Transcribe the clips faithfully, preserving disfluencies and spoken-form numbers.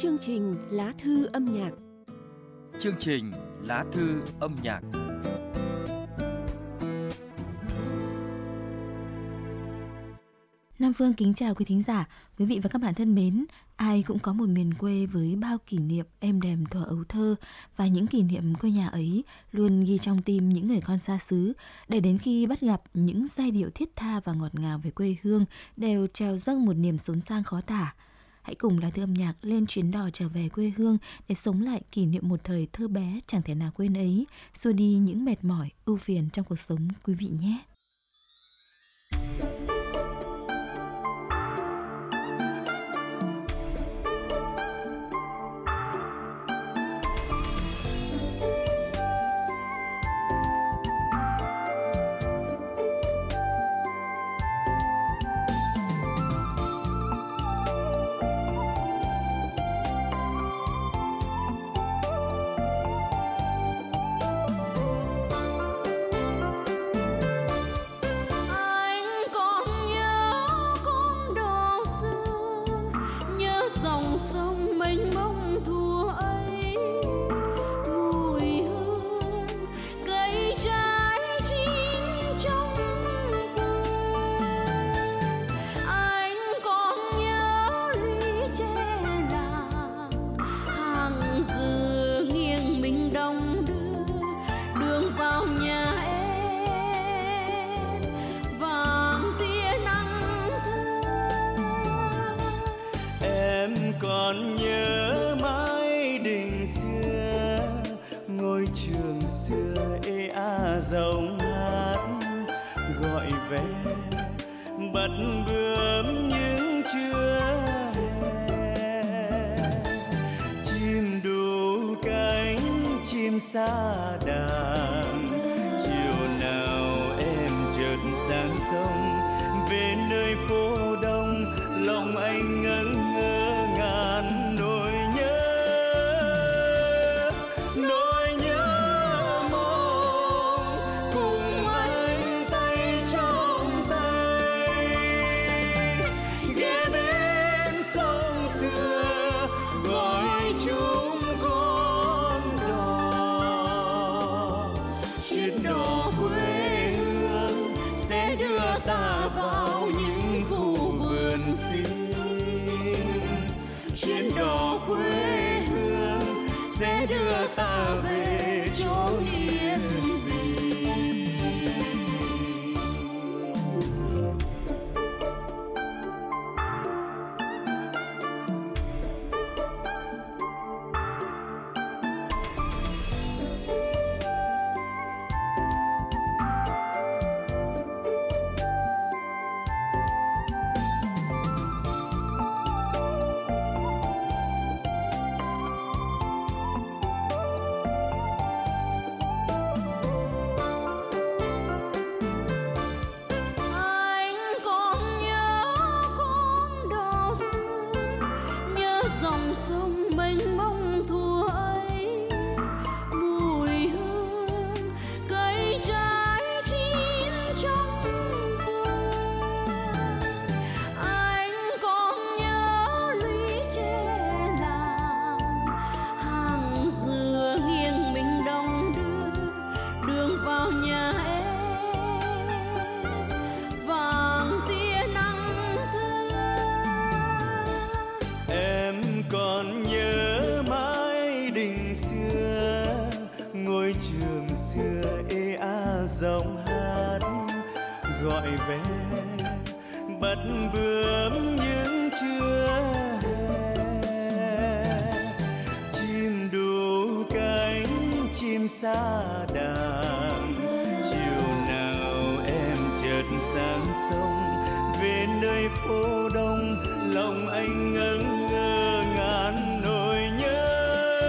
Chương trình Lá thư âm nhạc. Chương trình Lá thư âm nhạc. Nam Phương kính chào quý thính giả, quý vị và các bạn thân mến. Ai cũng có một miền quê với bao kỷ niệm êm đềm thuở ấu thơ, và những kỷ niệm quê nhà ấy luôn ghi trong tim những người con xa xứ, để đến khi bắt gặp những giai điệu thiết tha và ngọt ngào về quê hương đều trào dâng một niềm xốn sang khó tả. Hãy cùng Lá thư âm nhạc lên chuyến đò trở về quê hương để sống lại kỷ niệm một thời thơ bé chẳng thể nào quên ấy, xua đi những mệt mỏi, ưu phiền trong cuộc sống quý vị nhé. Còn nhớ mãi đình xưa, ngôi trường xưa ê a giọng hát gọi về bật bướm những trưa hè. Chim đủ cánh chim xa đàn, chiều nào em chợt sang sông về nơi phố đông, lòng anh ngẩn ngơ ngàn nỗi nhớ, nỗi nhớ mong cùng anh tay trong tay ghé bên sông xưa gọi chúng con đò. Chuyến đò quê hương sẽ đưa ta vào những khu vườn xinh. Chuyến đò quê hương sẽ đưa ta về chốn yên bình. Dòng sông mênh mông thuở ấy, mùi hương cây trái chín trong vườn. Anh còn nhớ lũy tre làng, hàng dừa nghiêng mình đông đưa đường vào nhà em, vàng tia nắng còn nhớ mãi đình xưa, ngôi trường xưa ê a giọng hát gọi về bật bướm những trưa hè. Chim đủ cánh chim xa đàn, chiều nào em chợt sang sông về nơi phố đông, lòng anh ngẩn ngơ ngàn nỗi nhớ,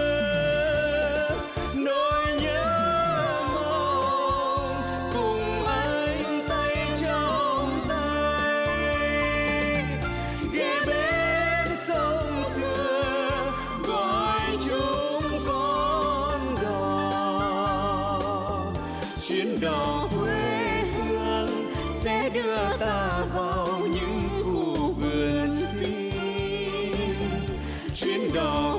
nỗi nhớ mong cùng anh tay trong tay ghé bên sông xưa gọi chúng con đò. Chuyến đò quê hương sẽ đưa ta vào những khu vườn xinh. Chuyến đò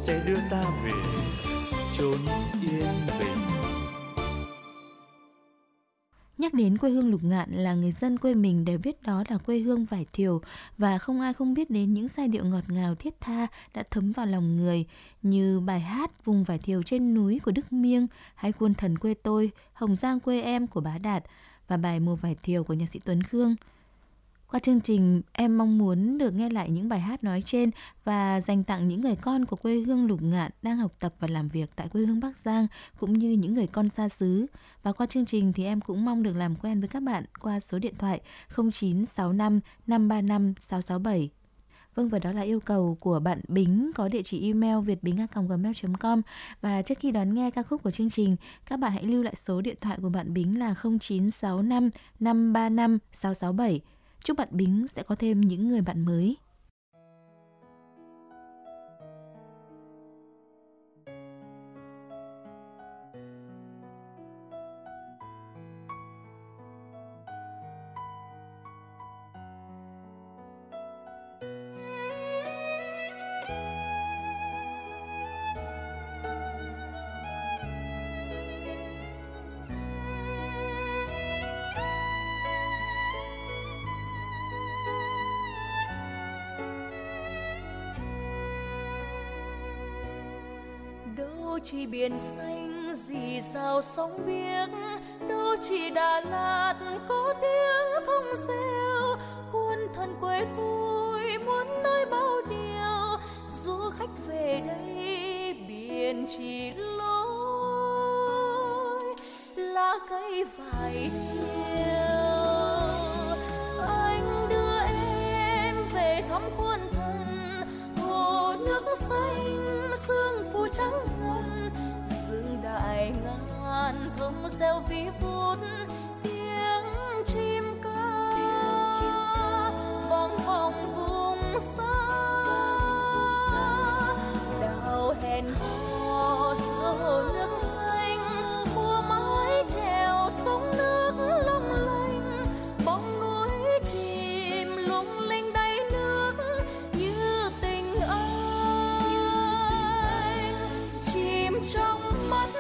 sẽ đưa ta về chốn yên bình. Nhắc đến quê hương Lục Ngạn là người dân quê mình đều biết đó là quê hương vải thiều, và không ai không biết đến những giai điệu ngọt ngào thiết tha đã thấm vào lòng người, như bài hát Vùng vải thiều trên núi của Đức Miêng, hay Khuôn thần quê tôi, Hồng Giang quê em của Bá Đạt, và bài Mùa vải thiều của nhạc sĩ Tuấn Khương. Qua chương trình, em mong muốn được nghe lại những bài hát nói trên và dành tặng những người con của quê hương Lục Ngạn đang học tập và làm việc tại quê hương Bắc Giang, cũng như những người con xa xứ. Và qua chương trình thì em cũng mong được làm quen với các bạn qua số điện thoại không chín sáu năm năm ba năm sáu sáu bảy. Vâng, và đó là yêu cầu của bạn Bính có địa chỉ email vietbính a còng gmail chấm com. Và trước khi đón nghe ca khúc của chương trình, các bạn hãy lưu lại số điện thoại của bạn Bính là không chín sáu năm năm ba năm sáu sáu bảy. Chúc bạn Bính sẽ có thêm những người bạn mới. Đâu chỉ biển xanh rì rào sóng biếc, đâu chỉ Đà Lạt có tiếng thông reo. Khuôn thần quê tôi muốn nói bao điều, du khách về đây biển chỉ lối lá cây vải thiều. Anh đưa em về thăm khuôn thần, hồ nước xanh sương phủ trắng ngần, rừng đại ngàn thơm reo ví vút tiếng chim ca vang vọng vùng xa. Đào hẹn hò giữa hồ nước xanh, mùa mái chèo sông nước long lanh, bóng núi chìm lung linh đáy nước như tình anh chìm trong mắt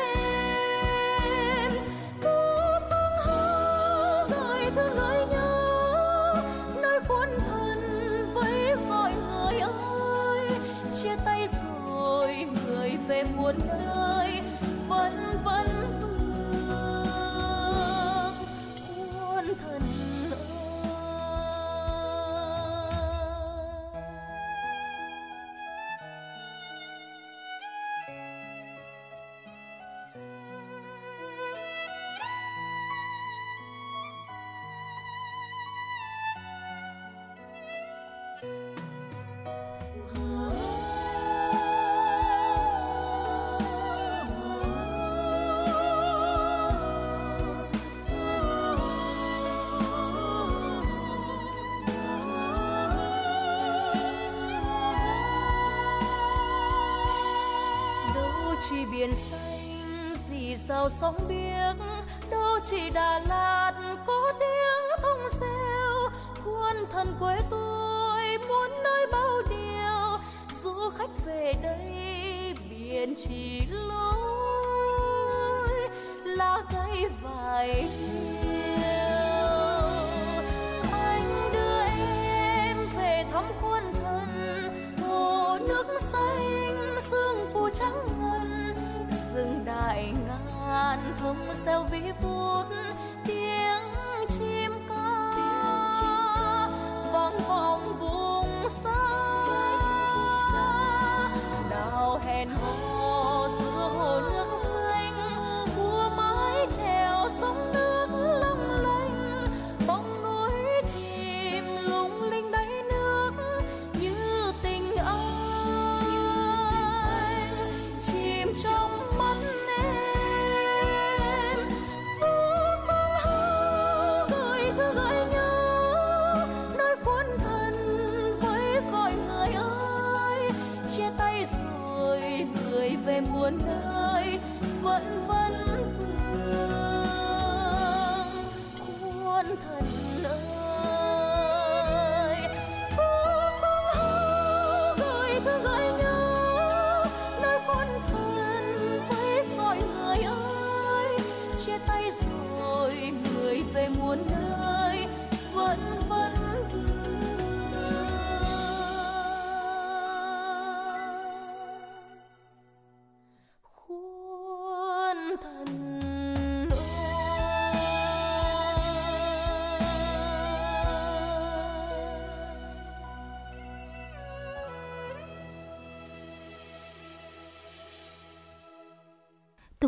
em. Cú sông hao gợi thương gợi nhớ, nơi khuôn thần vẫy gọi người ơi. Chia tay rồi người về muôn nơi, vẫn vẫn vương khuôn thần ơi. Đâu chỉ biển xanh rì rào sóng biếc, đâu chỉ Đà Lạt có tiếng thông reo. Khuôn thần quê tôi muốn nói bao điều, du khách về đây biển chỉ lối lá cây vải thiều. Anh đưa em về thăm khuôn thần, hồ nước xanh sương phủ trắng ngần, rừng đại ngàn thơm reo ví vút tiếng chim ca vang vọng vùng xa. Đào hẹn hò giữa hồ nước xanh, mùa mái chèo sông nước long lanh, bóng núi chìm lung linh đáy nước như tình anh chìm trong mắt em. Cú sông hao gợi thương gợi nhớ, nơi khuôn thần vẫy gọi người ơi. Chia tay rồi người về muôn nơi, vẫn vẫn vương khuôn thần ơi. Cú sông hao gợi thương gợi nhớ,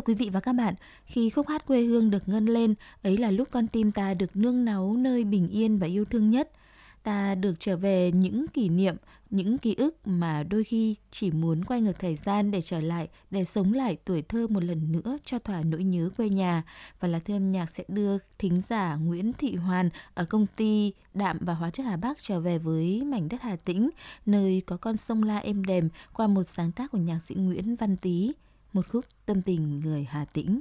quý vị và các bạn, khi khúc hát quê hương được ngân lên, ấy là lúc con tim ta được nương náu nơi bình yên và yêu thương nhất. Ta được trở về những kỷ niệm, những ký ức mà đôi khi chỉ muốn quay ngược thời gian để trở lại, để sống lại tuổi thơ một lần nữa cho thỏa nỗi nhớ quê nhà. Và là thư âm nhạc sẽ đưa thính giả Nguyễn Thị Hoàn ở công ty Đạm và Hóa chất Hà Bắc trở về với mảnh đất Hà Tĩnh, nơi có con sông La êm đềm, qua một sáng tác của nhạc sĩ Nguyễn Văn Tý, một khúc Tâm tình người Hà Tĩnh.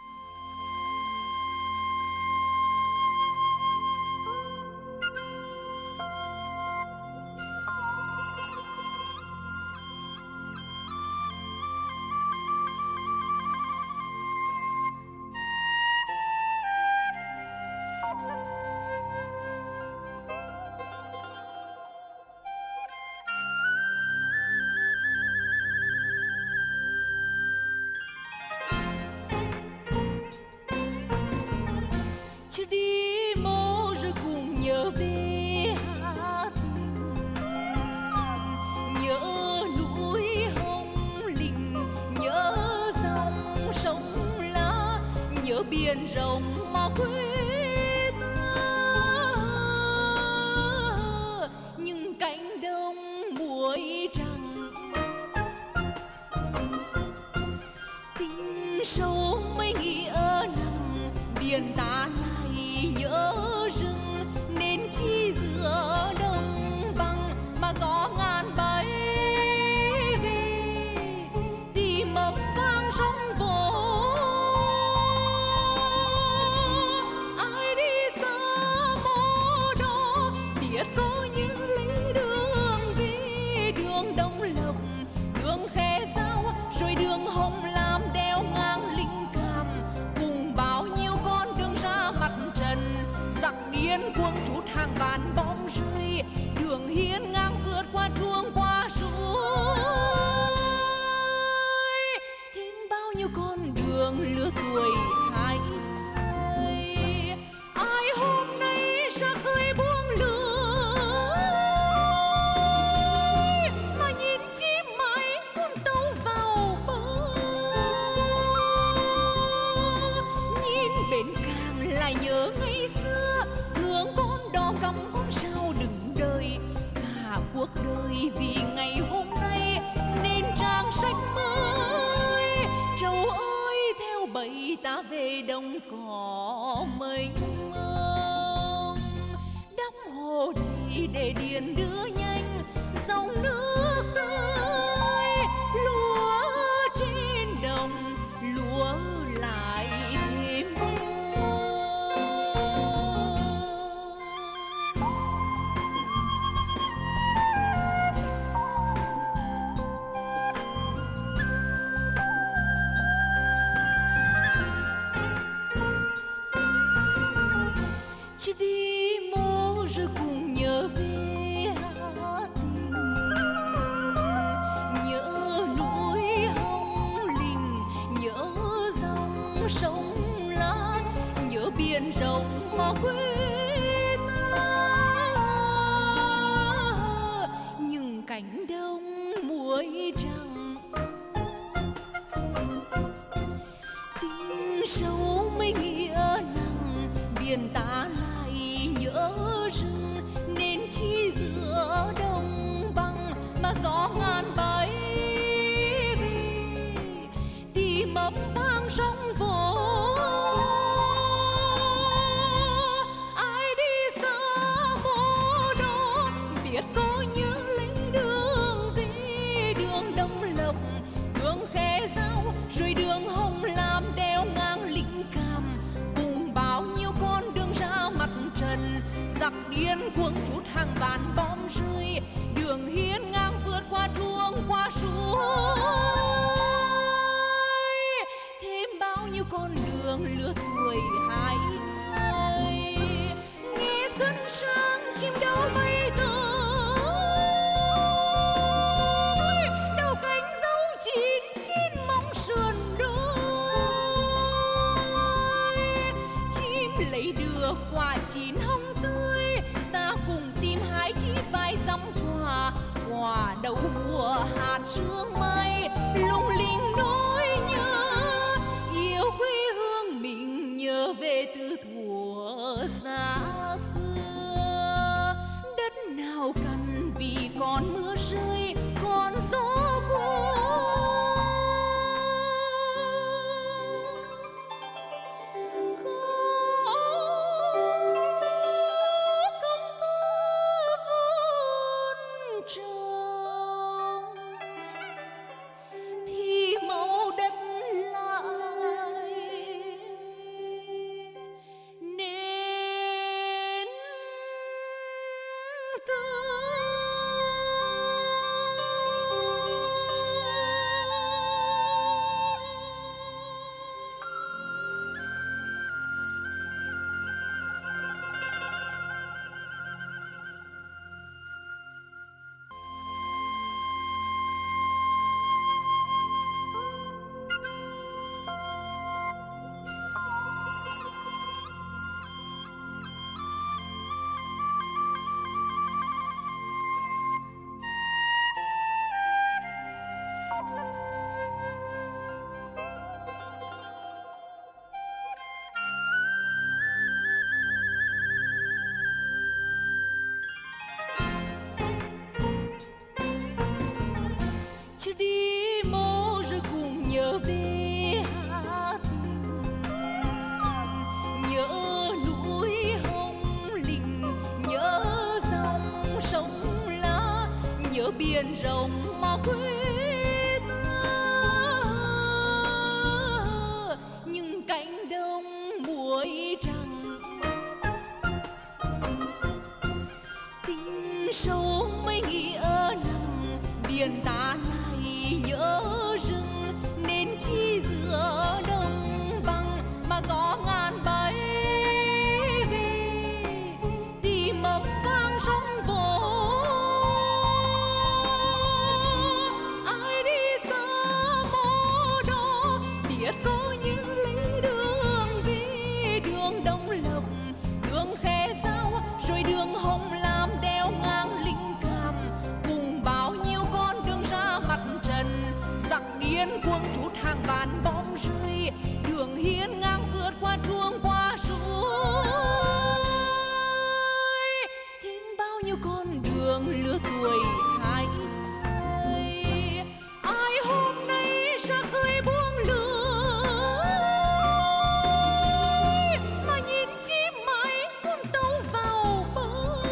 Chưa đi mô rồi cùng nhớ về Hà Tĩnh, nhớ núi Hồng Lĩnh, nhớ dòng sông La, nhớ biển rộng mà quê ta. Những cánh đồng muối trắng, tình sâu mấy nghĩa nằm biển ta. Nhớ rừng nên chi giữa đồng bằng mà gió ngàn bay về, tìm ấm vang sóng vỗ. Ai đi xa mô đó biết có như lấy đường về, đường Đông Lộc, đường Khe Sao, rồi đường Hồng Lam đeo ngang Linh Cảm, cùng bao nhiêu con đường ra mặt trần. Giặc điên cuồng trút hàng vạn bom rơi, đường hiên ngang vượt qua truông qua suối. Thêm bao nhiêu con đường lứa tuổi hai mươi, ai hôm nay ra khơi buông lửa, mà nhìn chim mãi con tàu vào bờ. Nhìn bên cảng lại nhớ ngày xưa, thương con đò găm con sao đừng đời. Cả cuộc đời vì ngày hôm nay nên trang sách mới. Trâu ơi theo bầy ta về đồng cỏ mênh mông, đắp hồ đầy để điền đưa nhanh dòng nước tươi. Lúa trên đồng lúa lại thêm chưa đi mô rồi cùng nhớ về Hà Tĩnh, nhớ núi Hồng Lĩnh, nhớ dòng sông La, nhớ biển rộng mà quê ta. Những cánh đồng muối trắng, tình sâu mấy nghĩa nặng biển ta. Nhớ rừng nên chi giữa đồng bằng mà gió ngàn bay về, tìm ấm vang sóng vỗ. Ai đi xa mô đó biết có nhớ lấy đường về, đường Đông Lộc, đường Khe Sao, rồi đường Hồng Lam đeo ngang Linh Cảm, cùng bao nhiêu con đường ra mặt trần. Giặc điên cuồng trút hàng vạn bom rơi, đường hiên ngang vượt qua truông qua suối. Thêm bao nhiêu con đường lứa tuổi hai mươi, nghe xuân sang chim đâu bay tới, đầu cánh dấu chín chín mong sườn đôi. Chim lấy đưa quả chín hồng tươi, ta cùng tìm hái chi vài dăm quả. Quả đậu mùa hạt sương mai, ở xa xưa. Đất nào cần vì còn mưa rơi, còn gió cuốn. Chưa đi mô rồi cùng nhớ về Hà Tĩnh, nhớ núi Hồng Lĩnh, nhớ dòng sông lá, nhớ biển rộng mà quê ta. Những cánh đồng muối trắng, tình sâu mấy nghĩa nằm biển ta. Nhớ rừng nên chi giữa đồng bằng mà gió ngàn bay về, tìm ấm vang sóng vỗ. Ai đi xa mô đó biết có những lấy đường về, đường Đông Lộc, đường Khe Sao, rồi đường Hồng Lam đeo ngang Linh Cảm, cùng bao nhiêu con đường ra mặt trần. Giặc điên cuồng trút hàng vạn bom rơi, đường hiên ngang vượt qua truông qua suối. Thêm bao nhiêu con đường lứa tuổi hai mươi, ai hôm nay ra khơi buông lưới mà nhìn chim mãi con tàu vào bờ.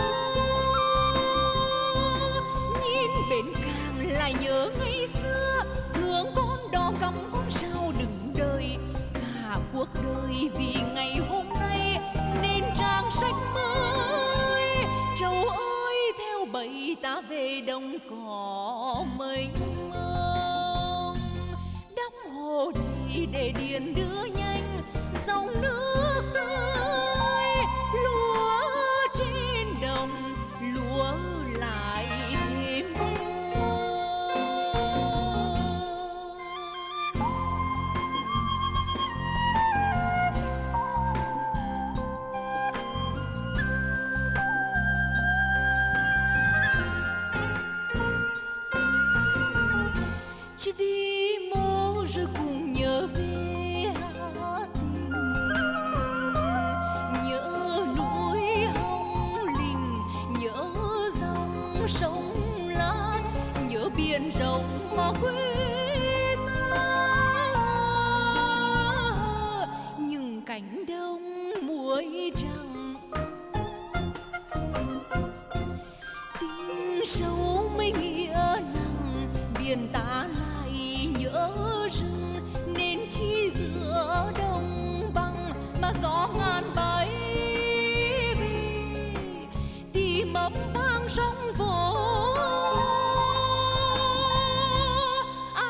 Nhìn bên Cam lại nhớ ngày xưa, thương con đò cầm con sao đừng đời. Cả cuộc đời vì ngày hôm nay nên trang sách mới. Trâu ơi theo bầy ta về đồng cỏ mênh mông, đắp hồ đầy để điền đưa nhanh dòng nước tươi. Lúa trên đồng lúa lại thêm đi mô rồi cùng nhớ về Hà Tĩnh, nhớ núi Hồng Lĩnh, nhớ dòng sông lá, nhớ biển rộng mà quê ta. Những cánh đồng muối trắng, tình sâu mấy nghĩa nặng biển ta. Nhớ rừng nên chi giữa đồng bằng mà gió ngàn bay về, tìm ấm vang sóng vỗ.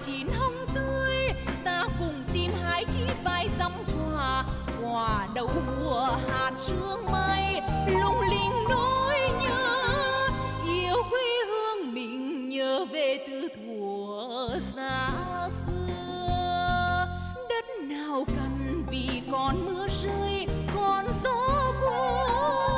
chín hồng tươi, ta cùng tìm hái chi vài dặm quả, quả đầu mùa hạt sương mây lung linh nỗi nhớ, yêu quê hương mình nhớ về từ thuở xa xưa. Đất nào cần vì còn mưa rơi, còn gió cuốn.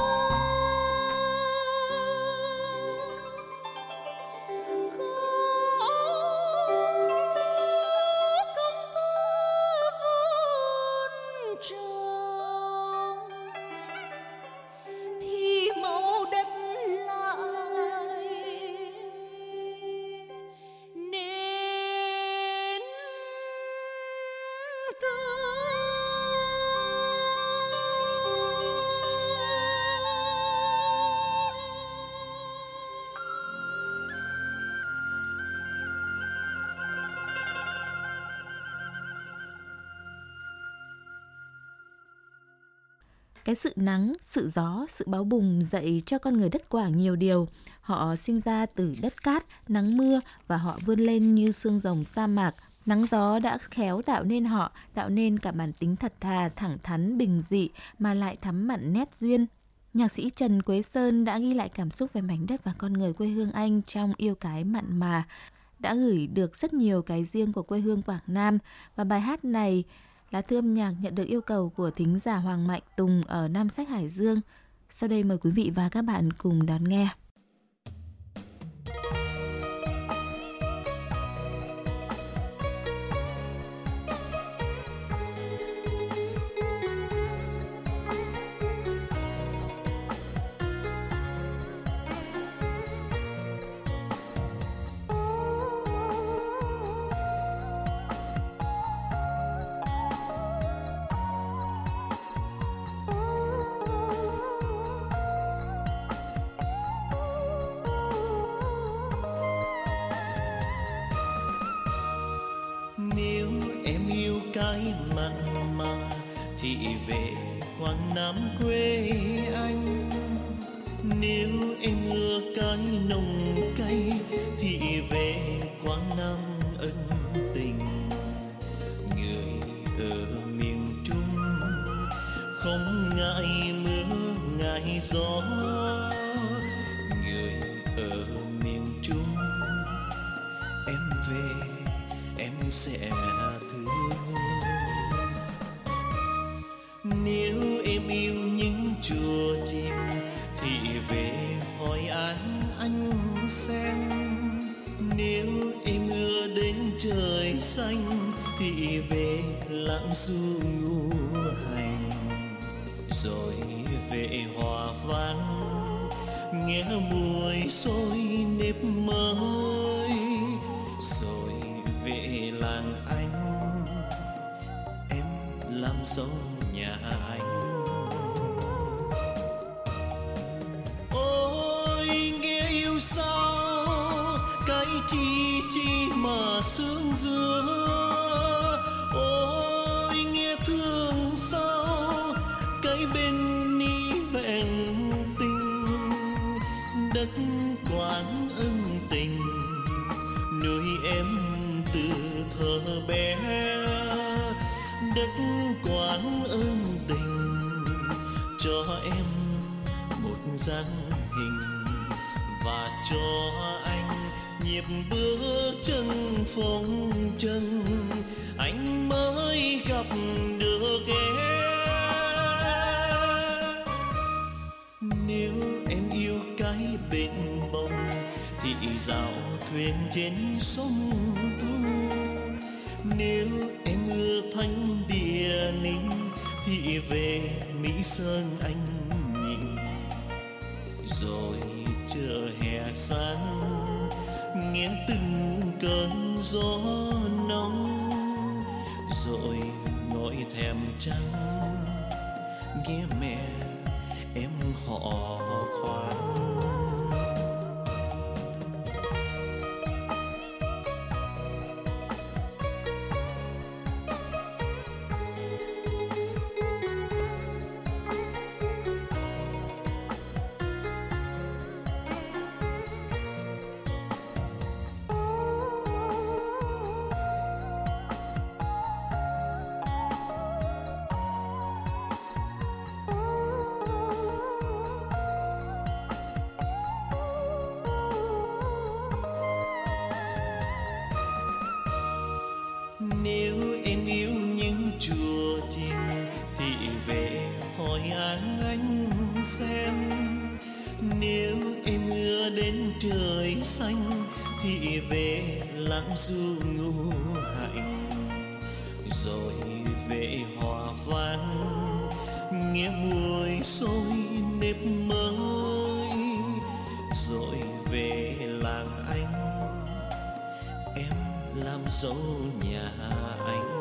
Cái sự nắng, sự gió, sự báu bùng dạy cho con người đất Quảng nhiều điều. Họ sinh ra từ đất cát, nắng mưa và họ vươn lên như xương rồng sa mạc. Nắng gió đã khéo tạo nên họ, tạo nên cả bản tính thật thà, thẳng thắn, bình dị mà lại thắm mặn nét duyên. Nhạc sĩ Trần Quế Sơn đã ghi lại cảm xúc về mảnh đất và con người quê hương anh trong Yêu Cái Mặn Mà, đã gửi được rất nhiều cái riêng của quê hương Quảng Nam. Và bài hát này, Lá Thư Âm Nhạc, nhận được yêu cầu của thính giả Hoàng Mạnh Tùng ở Nam Sách Hải Dương. Sau đây mời quý vị và các bạn cùng đón nghe. Nếu em yêu cái mặn mà thì về Quảng Nam quê anh. Nếu em ưa cái nồng cay thì về Quảng Nam ân tình. Người ở miền Trung không ngại mưa ngại gió, người ở miền Trung em về em sẽ thương. Nếu em yêu những chùa chiền thì về Hội An anh xem. Nếu em ưa đến trời xanh thì về Lạng Du ngũ hành. Rồi về Hòa Vang nghe mùi xôi nếp mới. Rồi về làng anh em làm dâu nhà anh. Ôi nghe yêu sao cái chi chi mà sương dưa. Ôi nghe thương sao cái bên ni vẹn tình. Đất Quảng ân tình nuôi em từ thơ bé. Đất Quảng ân tình cho em một dáng hình và cho anh nhịp bước chân phong trần. Anh mới gặp được em. Nếu em yêu cái bến bông thì dạo thuyền trên sông Thu. Nếu em ưa Thánh Địa Ninh thì về Mỹ Sơn anh nhìn. Rồi chờ hè sáng nghe từng cơn gió nóng. Rồi ngồi thèm trăng nghe mẹ em họ khoan. xanh thì về lãng du ngũ hạnh, rồi về hòa vang nghe mùi xôi nếp mới, rồi về làng anh em làm dâu nhà anh.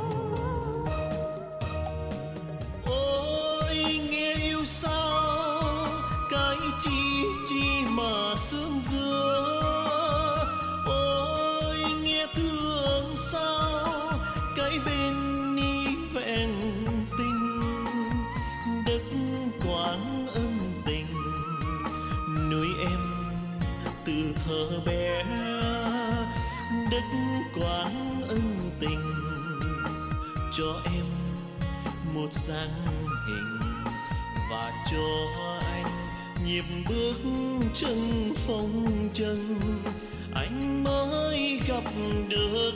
Ôi nghe yêu sao cái chi chi mà sương dưa, ôi nghe thương sao cái bên ni vẹn tình, đất quán ân tình nuôi em từ thơ bé, đất quán ân tình cho em một dáng hình và cho anh nhịp bước chân phong trần anh mới gặp được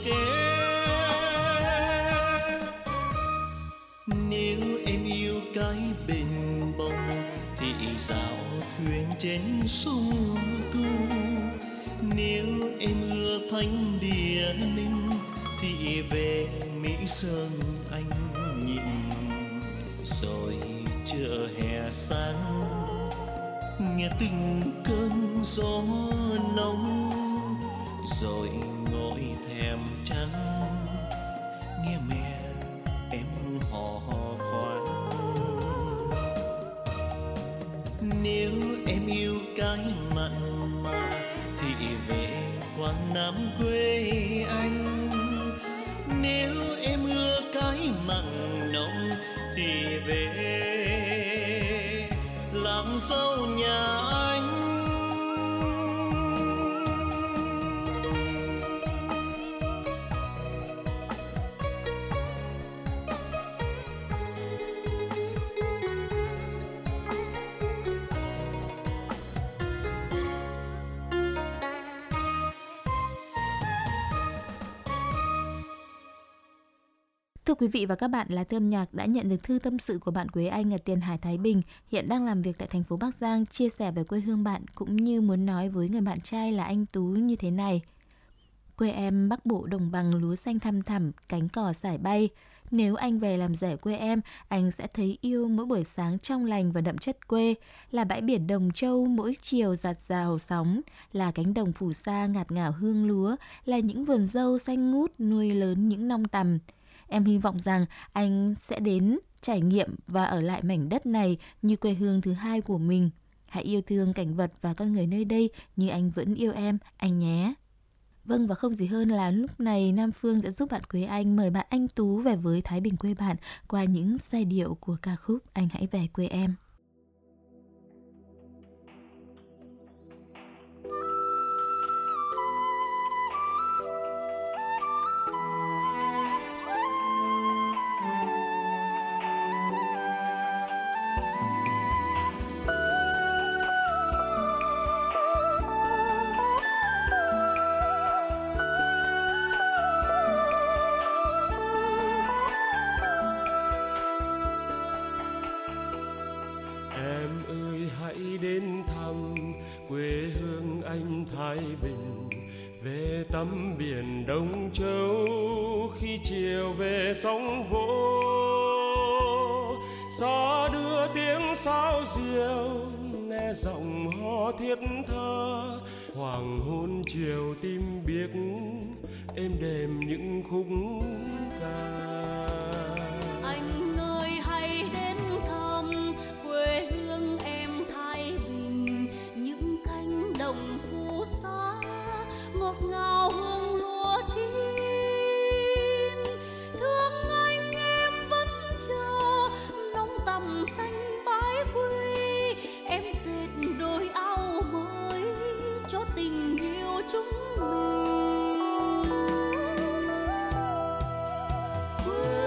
em. Nếu em yêu cái bên bông thì dạo thuyền trên sông Tu, nếu em ưa thánh địa ninh thì về Mỹ Sơn anh nhịn, rồi chờ hè sáng nghe từng cơn gió nóng, rồi ngồi thèm trắng nghe mẹ em hò khoan. Nếu em yêu cái mặn mà thì về Quảng Nam quê anh, nếu em ưa cái mặn nồng thì về làm dâu nhà anh. Thưa quý vị và các bạn, Lá Thư Âm Nhạc đã nhận được thư tâm sự của bạn Quế Anh ở Tiền Hải, Thái Bình, hiện đang làm việc tại thành phố Bắc Giang, chia sẻ về quê hương bạn cũng như muốn nói với người bạn trai là anh Tú như thế này. Quê em Bắc Bộ đồng bằng lúa xanh thăm thẳm, cánh cò sải bay. Nếu anh về làm rể quê em, anh sẽ thấy yêu mỗi buổi sáng trong lành và đậm chất quê, là bãi biển Đồng Châu mỗi chiều giạt rào sóng, là cánh đồng phù sa ngạt ngào hương lúa, là những vườn dâu xanh ngút nuôi lớn những nong tằm. Em hy vọng rằng anh sẽ đến trải nghiệm và ở lại mảnh đất này như quê hương thứ hai của mình. Hãy yêu thương cảnh vật và con người nơi đây như anh vẫn yêu em, anh nhé. Vâng, và không gì hơn là lúc này Nam Phương sẽ giúp bạn Quế Anh mời bạn Anh Tú về với Thái Bình quê bạn qua những giai điệu của ca khúc Anh Hãy Về Quê Em. Tắm biển Đông Châu khi chiều về sóng vỗ, gió đưa tiếng sáo diều nghe giọng hò thiết tha, hoàng hôn chiều tim biếc êm đềm những khúc ca. Anh ơi hãy đến thăm quê hương em Thái Bình, những cánh đồng phù sa ngọt ngào hương lúa chín. Thương anh em vẫn chờ nóng tầm xanh bãi quy, em dệt đôi áo mới cho tình yêu chúng mình.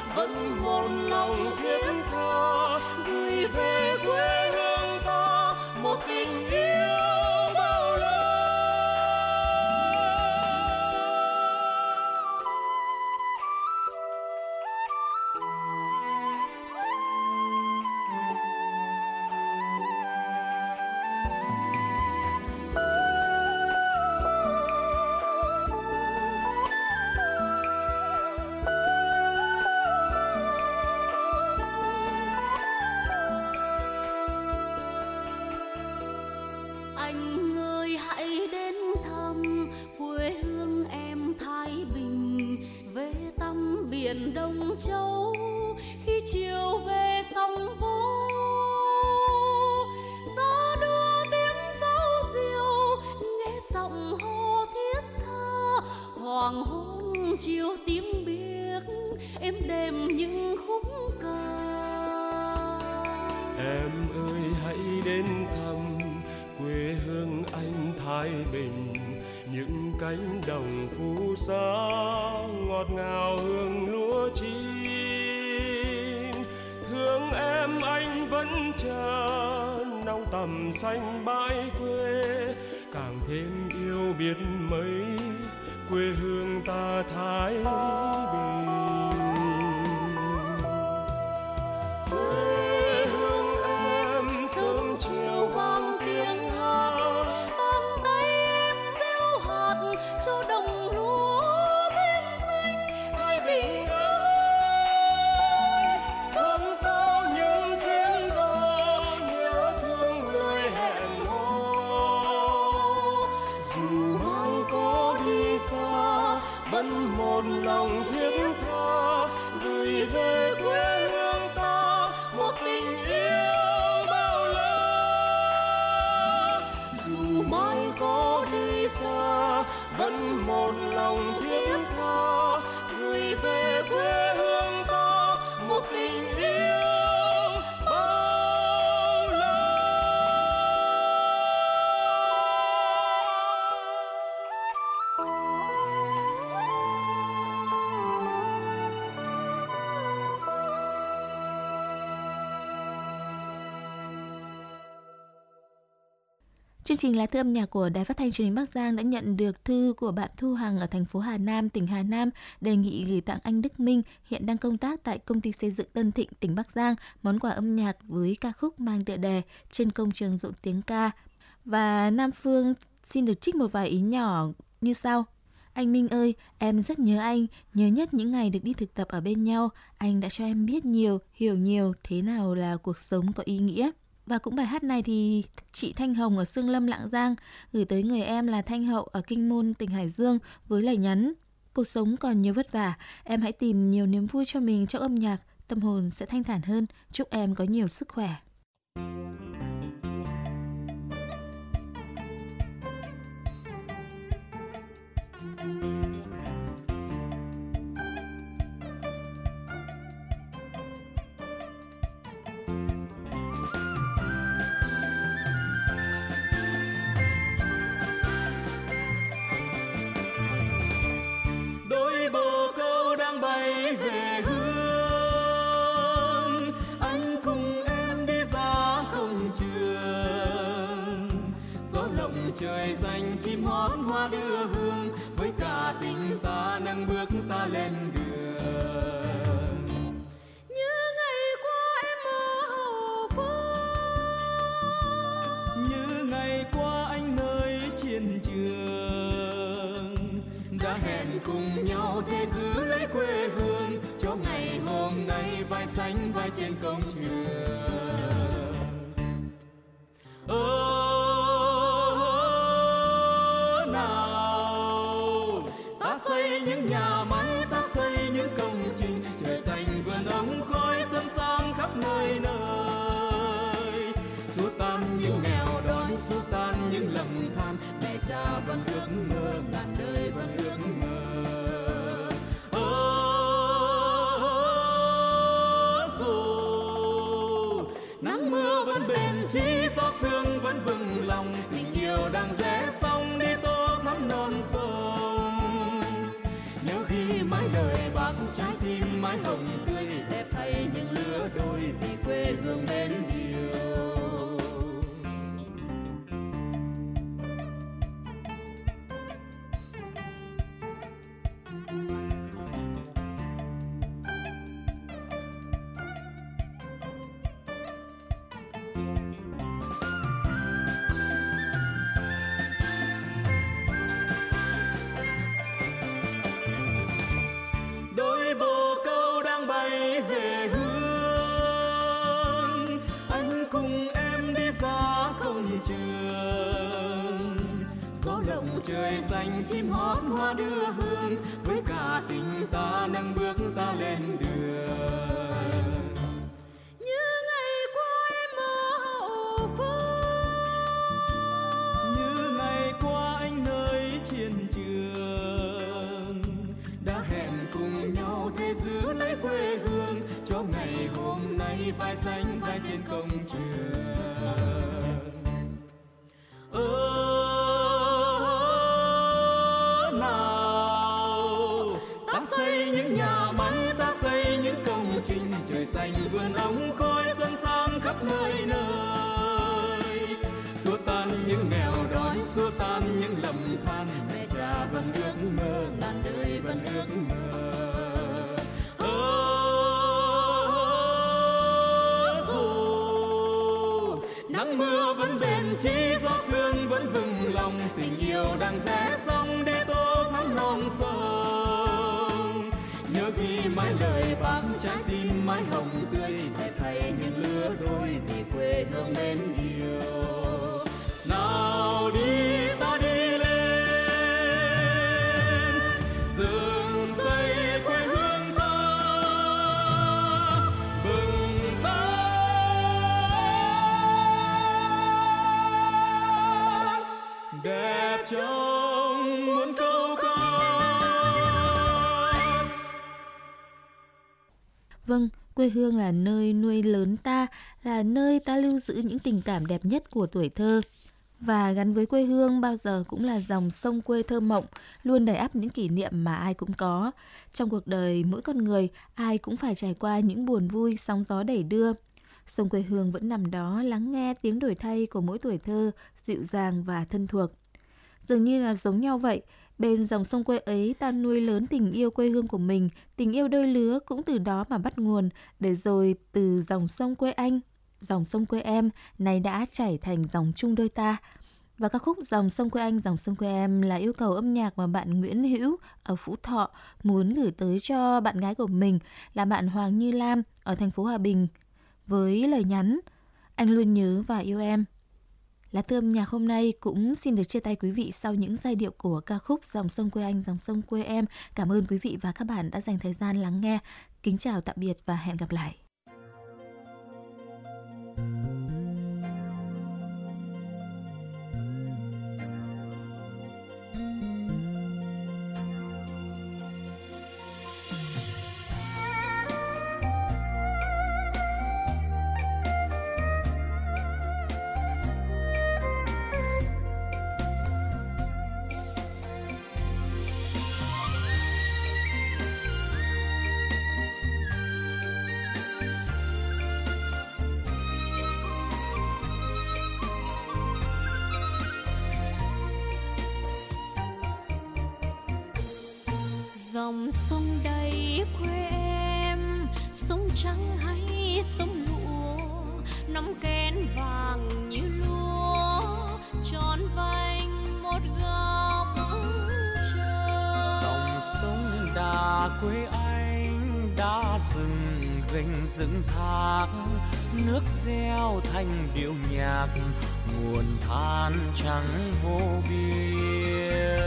vẫn một lòng thiết tha gửi về quê hương ta một tình yêu bao la. Biển Đông Châu khi chiều về sóng vỗ, gió đưa tiếng sáo diều nghe giọng hò thiết tha. Hoàng hôn chiều tím biếc êm đềm những khúc ca. Em ơi hãy đến thăm quê hương anh Thái Bình, những cánh đồng phù sa ngọt ngào hương lúa chín. Thương em anh vẫn chờ nắng tầm xanh bãi quê, càng thêm yêu biết mấy quê hương ta Thái Bình. Quê hương em sớm chiều vang tiếng hát, bàn tay em gieo hạt cho đồng lúa thêm xanh. Thái Bình ơi, xuân sau những chuyến đò nhớ thương lời hẹn hò. Dù mai có đi xa vẫn một lòng thiết tha gửi về quê hương ta một tình yêu bao la. Dù mai có đi xa vẫn một lòng thiết tha gửi về quê hương ta một tình yêu bao la. Chương trình Lá Thư âm nhạc của Đài Phát thanh Truyền hình Bắc Giang đã nhận được thư của bạn Thu Hằng ở thành phố Hà Nam, tỉnh Hà Nam, đề nghị gửi tặng anh Đức Minh, hiện đang công tác tại công ty xây dựng Tân Thịnh, tỉnh Bắc Giang, món quà âm nhạc với ca khúc mang tựa đề Trên công trường rộn tiếng ca. Và Nam Phương xin được trích một vài ý nhỏ như sau. Anh Minh ơi, em rất nhớ anh, nhớ nhất những ngày được đi thực tập ở bên nhau. Anh đã cho em biết nhiều, hiểu nhiều thế nào là cuộc sống có ý nghĩa. Và cũng bài hát này thì chị Thanh Hồng ở Xương Lâm, Lạng Giang gửi tới người em là Thanh Hậu ở Kinh Môn, tỉnh Hải Dương với lời nhắn: cuộc sống còn nhiều vất vả, em hãy tìm nhiều niềm vui cho mình trong âm nhạc, tâm hồn sẽ thanh thản hơn. Chúc em có nhiều sức khỏe. Đôi bồ câu đang bay về hướng, anh cùng em đi ra công trường. Gió lộng trời xanh chim hót hoa đưa hương, với cả tình ta nâng bước ta lên đường. như ngày qua em ở Hậu Phương, Như ngày qua anh nơi chiến trường, đã hẹn cùng nhau thế giữ lấy quê hương, cho ngày hôm nay vai sánh vai trên công trường. Ơ nào ta xây những nhà máy, ta xây những công trình, trời xanh vườn ống khói xuân sang khắp nơi nơi. Xua tan những nghèo đói, xua tan những lầm than, mẹ cha vẫn ước mơ, ngàn đời vẫn ước mơ. Ơ dù nắng mưa vẫn bền chí, gió sương vẫn vững lòng, tình yêu đang rẽ sóng đi tô thắm non sông. Nhớ ghi mãi lời bác, trái tim mãi hồng tươi, xanh chim hót hoa đưa hương, với cả tình ta nâng bước ta lên đường. Như ngày qua em ở hậu phương, như ngày qua anh nơi chiến trường, đã hẹn cùng nhau thế giữ lấy quê hương, cho ngày hôm nay vai xanh vai trên công trường. Ơ nào ta xây những nhà máy, ta xây những công trình, trời xanh vườn ống khói xuân sang khắp nơi nơi, xua tan những nghèo đói, xua tan những lầm than, mẹ cha vẫn ước mơ, ngàn đời vẫn ước mơ. Nắng mưa vẫn bền chí, gió sương vẫn vững lòng, tình yêu đang rẽ sông để tô thắm non sông. Nhớ ghi mãi lời bác, trái tim mãi hồng tươi, để thầy những lứa đôi vì quê hương mến yêu. Nào đi ta đi lên, dựng xây quê hương ta, bừng sáng đẹp trong muôn câu ca. Vâng, quê hương là nơi nuôi lớn ta, là nơi ta lưu giữ những tình cảm đẹp nhất của tuổi thơ. Và gắn với quê hương bao giờ cũng là dòng sông quê thơ mộng, luôn đầy ắp những kỷ niệm mà ai cũng có. Trong cuộc đời mỗi con người, ai cũng phải trải qua những buồn vui, sóng gió đẩy đưa. Sông quê hương vẫn nằm đó lắng nghe tiếng đổi thay của mỗi tuổi thơ, dịu dàng và thân thuộc. Dường như là giống nhau vậy, bên dòng sông quê ấy ta nuôi lớn tình yêu quê hương của mình, tình yêu đôi lứa cũng từ đó mà bắt nguồn, để rồi từ dòng sông quê anh, dòng sông quê em nay đã chảy thành dòng chung đôi ta. Và ca khúc Dòng sông quê anh, dòng sông quê em là yêu cầu âm nhạc mà bạn Nguyễn Hữu ở Phú Thọ muốn gửi tới cho bạn gái của mình là bạn Hoàng Như Lam ở thành phố Hòa Bình, với lời nhắn: anh luôn nhớ và yêu em. Lá thư âm nhạc hôm nay cũng xin được chia tay quý vị sau những giai điệu của ca khúc Dòng sông quê anh, dòng sông quê em. Cảm ơn quý vị và các bạn đã dành thời gian lắng nghe. Kính chào tạm biệt và hẹn gặp lại. Dòng sông đầy quê em, sông trắng hay sông lụa, nắm kén vàng như lúa, tròn vành một góc trời. Dòng sông đà quê anh đã rừng gành dựng thác, nước reo thành điệu nhạc, nguồn than trắng vô biên.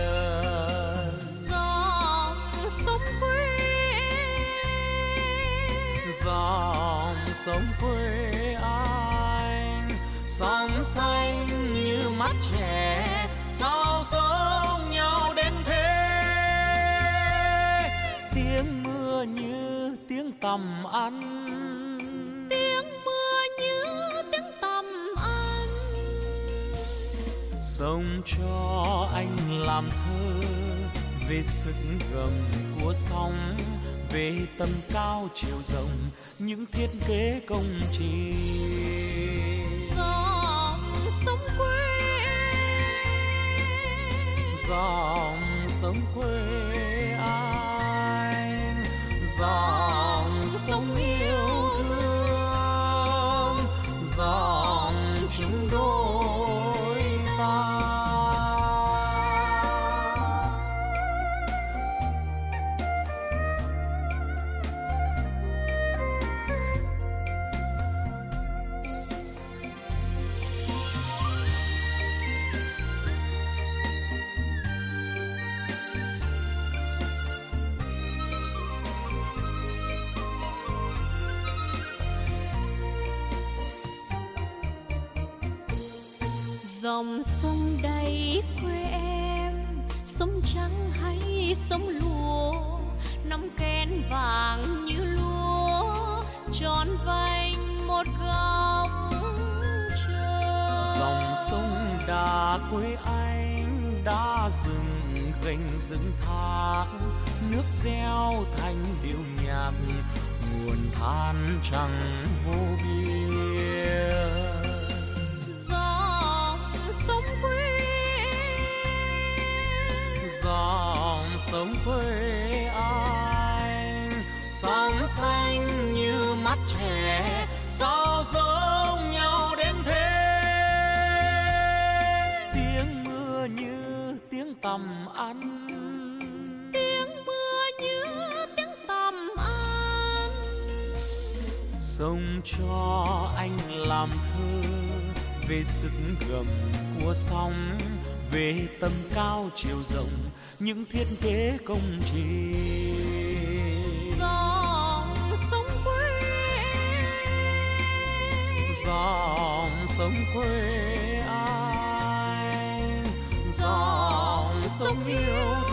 Dòng sông quê anh, sóng xanh như mắt trẻ, sao sống nhau đến thế. Tiếng mưa như tiếng tầm ăn, tiếng mưa như tiếng tầm ăn. Sông cho anh làm thơ về sức gầm của sóng, về tầm cao chiều rộng những thiết kế công trình. Dòng sông quê, dòng sông quê anh, dòng sông yêu thương, dòng chúng đôi ta. Dòng sông đầy quê em, sông trắng hay sông lúa, năm kén vàng như lúa tròn vành một góc trời. Dòng sông đà quê anh đã rừng gành rừng thác, nước reo thành điệu nhạc, nguồn than chẳng vô biên. Dòng sông quê, dòng sông quê anh, sóng xanh như mắt trẻ, sao giống nhau đến thế. Tiếng mưa như tiếng tầm ăn, tiếng mưa như tiếng tầm ăn. sông cho anh làm thơ về sức gầm của sóng, về tầm cao chiều rộng những thiết kế công trình. Dòng sông quê, dòng sông quê anh, dòng sông yêu